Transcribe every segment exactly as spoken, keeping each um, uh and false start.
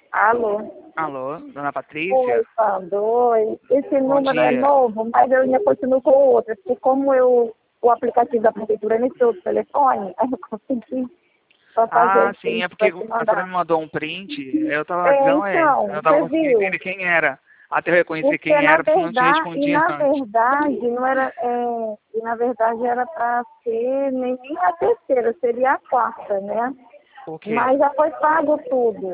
Alô? Alô, dona Patrícia? Oi, Sandro. Oi. Esse Bom número é dia. novo, mas eu ainda continuo com o outro. Porque como eu, o aplicativo da prefeitura é nesse outro telefone, aí eu consegui só fazer Ah, o sim, print é porque para te a senhora me mandar. mandou um print, eu tava É, dizendo, é, então, eu tava você conseguindo viu? entender quem era. Até eu reconhecer Porque quem na era, porque não te verdade, e respondia na antes. verdade, não era, é, e na verdade era para ser nem nem a terceira, seria a quarta, né? Por quê? Mas já foi pago tudo.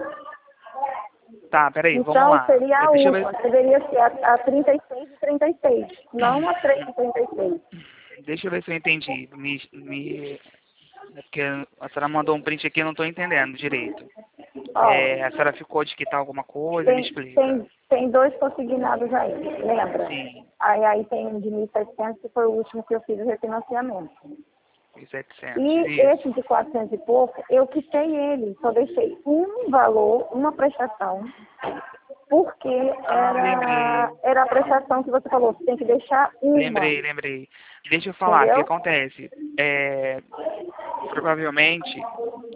Tá, peraí, vamos Então lá. seria É, a Deixa eu ver, última, deveria ser a, a trinta e seis e trinta e seis, não a três e trinta e seis. deixa eu ver se eu entendi. Me, me, é porque a senhora mandou um print aqui e eu não estou entendendo direito. Ó, É, a senhora ficou de quitar alguma coisa? Me tem, explica. tem, tem dois consignados aí, lembra? Sim, Aí, aí tem um de mil e setecentos que foi o último que eu fiz o refinanciamento. mil e setecentos. E Isso. esse de quatrocentos e pouco, eu quitei ele, só deixei um valor, uma prestação, porque Ah, era, lembrei. era a prestação que você falou, você tem que deixar uma, Lembrei, lembrei. Deixa eu falar, o que entendeu? acontece? É, provavelmente,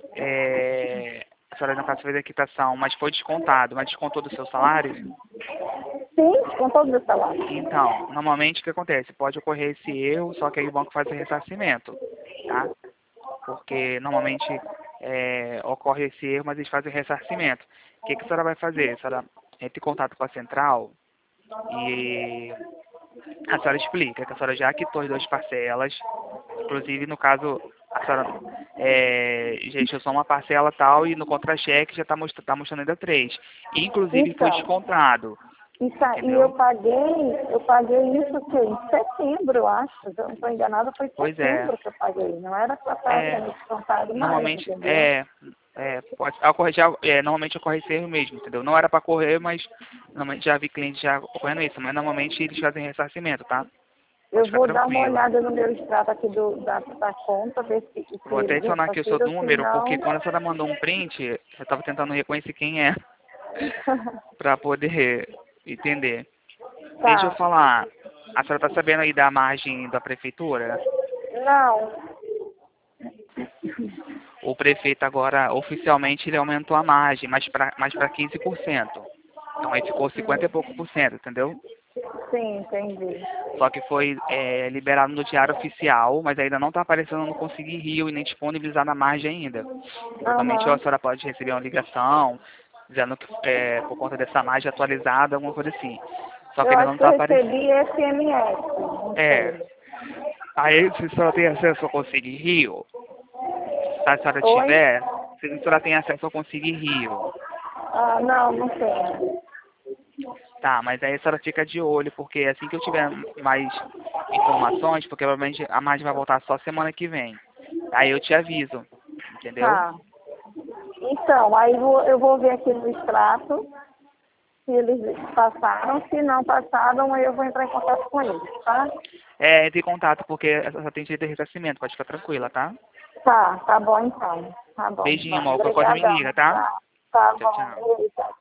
é, a senhora no caso fez a quitação, mas foi descontado, mas descontou do seu salário? Sim, com todo o salário. Então, normalmente o que acontece? Pode ocorrer esse erro, só que aí o banco faz o ressarcimento, tá? Porque normalmente é, ocorre esse erro, mas eles fazem o ressarcimento. O que, que a senhora vai fazer? A senhora entra em contato com a central e a senhora explica que a senhora já quitou as duas parcelas, inclusive no caso a senhora é, já deixou só uma parcela tal e no contra-cheque já está mostrando, tá mostrando ainda três. Inclusive foi Então, descontado, isso aí, e eu entendeu? paguei, eu paguei isso que em setembro, eu acho, se eu não estou enganada, foi Pois é. setembro que eu paguei, não era para estar É, sendo descontado mais, normalmente entendeu? é, é pode ocorre já, é, normalmente ocorre esse erro mesmo, entendeu? Não era para correr, mas normalmente já vi clientes já ocorrendo isso, mas normalmente eles fazem ressarcimento, tá? Eu Pode ficar vou dar uma tranquila. olhada no meu extrato aqui do, da, da conta, ver se, se Vou até eles adicionar aqui o seu ressarciram, se número, porque não. quando a senhora mandou um print, eu estava tentando reconhecer quem é, para poder entender. Deixa eu Tá. falar, a senhora está sabendo aí da margem da prefeitura? Não. O prefeito agora, oficialmente, ele aumentou a margem, mais para mais para quinze por cento. Então aí ficou cinquenta e pouco por cento, entendeu? Sim, entendi. Só que foi é, liberado no diário oficial, mas ainda não está aparecendo no Conseguir Rio e nem disponibilizado na margem ainda. Provavelmente a Aham. senhora pode receber uma ligação dizendo que é, por conta dessa margem atualizada, alguma coisa assim. Só que Eu ainda não acho que eu está aparecendo. recebi S M S, não É. sei. Aí se a senhora tem acesso ao Conseguir Rio, se a senhora Oi? tiver, se a senhora tem acesso ao Conseguir Rio. Ah, não, não tenho. Tá, mas aí a senhora fica de olho, porque assim que eu tiver mais informações, porque provavelmente a margem vai voltar só semana que vem. Aí eu te aviso, entendeu? Tá. Então, aí vou- eu vou ver aqui no extrato se eles passaram. Se não passaram, aí eu vou entrar em contato com eles, tá? É, entre em contato, porque essa tem direito de ressarcimento, pode ficar tranquila, tá? Tá, tá bom então. Tá bom. Beijinho, Vai. amor. Qualquer coisa me Obrigadão. liga, tá? Tá, tá Tchau, tchau. bom. Beijo.